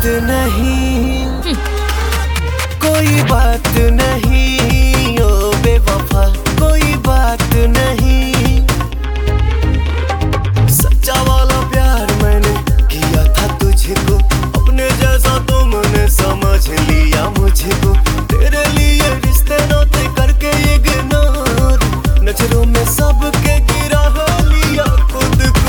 नहीं, कोई बात नहीं ओ बेवफा, कोई बात नहीं। सच्चा वाला प्यार मैंने किया था तुझको, अपने जैसा तुमने समझ लिया मुझको। तेरे लिए रिश्ते नाते करके इग्नोर, नजरों में सबके गिरा लिया खुद को।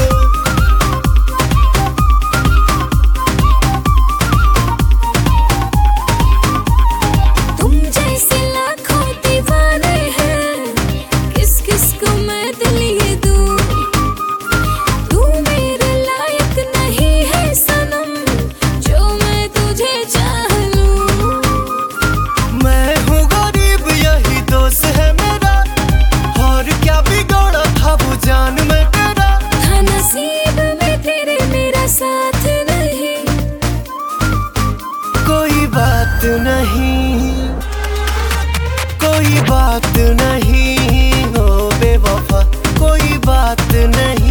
नहीं, कोई बात नहीं ओ बेवफा, कोई बात नहीं।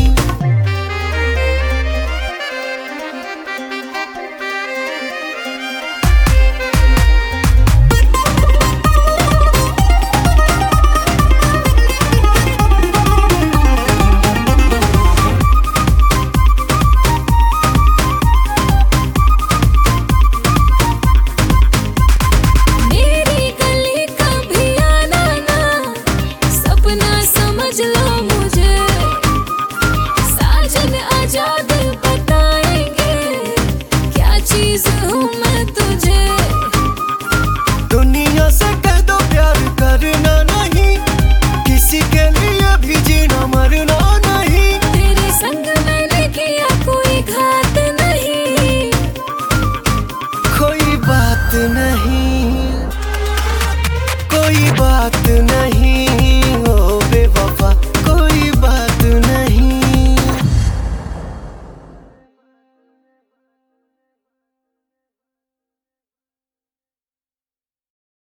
दुनिया से कह दो प्यार करना नहीं, किसी के लिए भी जीना मरना नहीं। तेरे संग मैंने किया कोई घात नहीं, कोई बात नहीं, कोई बात नहीं।